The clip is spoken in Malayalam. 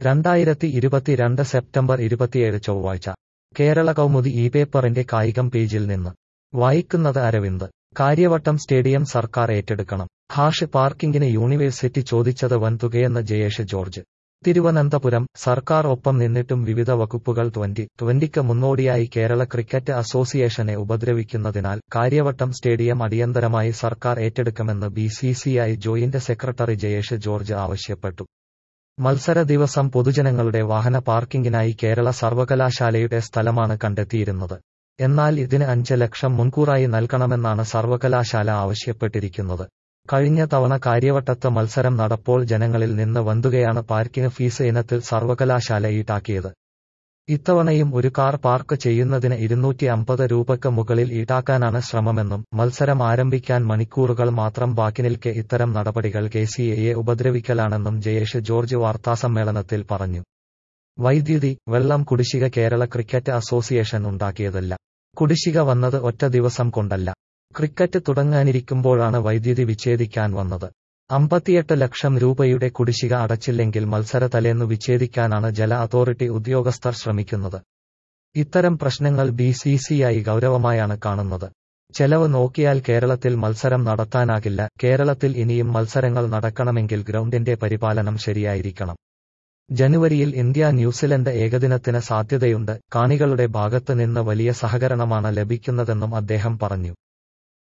2022 സെപ്റ്റംബർ 27 ചൊവ്വാഴ്ച കേരള കൗമുദി ഈ പേപ്പറിന്റെ കായികം പേജിൽ നിന്ന് വായിക്കുന്നത് അരവിന്ദ്. കാര്യവട്ടം സ്റ്റേഡിയം സർക്കാർ ഏറ്റെടുക്കണം. പാർക്കിങ്ങിന് യൂണിവേഴ്സിറ്റി ചോദിച്ചത് വൻതുകയെന്ന് ജയേഷ് ജോർജ്. തിരുവനന്തപുരം സർക്കാർ ഒപ്പം നിന്നിട്ടും വിവിധ വകുപ്പുകൾ 2020ക്ക് മുന്നോടിയായി കേരള ക്രിക്കറ്റ് അസോസിയേഷനെ ഉപദ്രവിക്കുന്നതിനാൽ കാര്യവട്ടം സ്റ്റേഡിയം അടിയന്തരമായി സർക്കാർ ഏറ്റെടുക്കുമെന്ന് BCCI joint secretary Jayesh George ആവശ്യപ്പെട്ടു. മത്സര ദിവസം പൊതുജനങ്ങളുടെ വാഹന പാർക്കിങ്ങിനായി കേരള സർവകലാശാലയുടെ സ്ഥലമാണ് കണ്ടെത്തിയിരുന്നത്. എന്നാൽ ഇതിന് 5 ലക്ഷം മുൻകൂറായി നൽകണമെന്നാണ് സർവകലാശാല ആവശ്യപ്പെട്ടിരിക്കുന്നത്. കഴിഞ്ഞ തവണ കാര്യവട്ടത്ത് മത്സരം നടപ്പോൾ ജനങ്ങളിൽ നിന്ന് വൻതുകയാണ് പാർക്കിംഗ് ഫീസ് ഇനത്തിൽ സർവകലാശാല ഈടാക്കിയത്. ഇത്തവണയും ഒരു കാർ പാർക്ക് ചെയ്യുന്നതിന് 250 രൂപയ്ക്ക് മുകളിൽ ഈടാക്കാനാണ് ശ്രമമെന്നും മത്സരം ആരംഭിക്കാൻ മണിക്കൂറുകൾ മാത്രം ബാക്കി നിൽക്കെ ഇത്തരം നടപടികൾ KCAയെ ഉപദ്രവിക്കലാണെന്നും ജയേഷ് ജോർജ് വാർത്താസമ്മേളനത്തിൽ പറഞ്ഞു. വൈദ്യുതി, വെള്ളം കുടിശ്ശിക കേരള ക്രിക്കറ്റ് അസോസിയേഷൻ ഉണ്ടാക്കിയതല്ല. കുടിശ്ശിക വന്നത് ഒറ്റ ദിവസം കൊണ്ടല്ല. ക്രിക്കറ്റ് തുടങ്ങാനിരിക്കുമ്പോഴാണ് വൈദ്യുതി വിച്ഛേദിക്കാൻ വന്നത്. 58 ലക്ഷം രൂപയുടെ കുടിശ്ശിക അടച്ചില്ലെങ്കിൽ മത്സര തലേന്നു വിച്ഛേദിക്കാനാണ് ജല അതോറിറ്റി ഉദ്യോഗസ്ഥർ ശ്രമിക്കുന്നത്. ഇത്തരം പ്രശ്നങ്ങൾ BCCI ഗൗരവമായാണ് കാണുന്നത്. ചെലവ് നോക്കിയാൽ കേരളത്തിൽ മത്സരം നടത്താനാകില്ല. കേരളത്തിൽ ഇനിയും മത്സരങ്ങൾ നടക്കണമെങ്കിൽ ഗ്രൗണ്ടിന്റെ പരിപാലനം ശരിയായിരിക്കണം. ജനുവരിയിൽ ഇന്ത്യ ന്യൂസിലൻഡ് ഏകദിനത്തിന് സാധ്യതയുണ്ട്. കാണികളുടെ ഭാഗത്ത് നിന്ന് വലിയ സഹകരണമാണ് ലഭിക്കുന്നതെന്നും അദ്ദേഹം പറഞ്ഞു.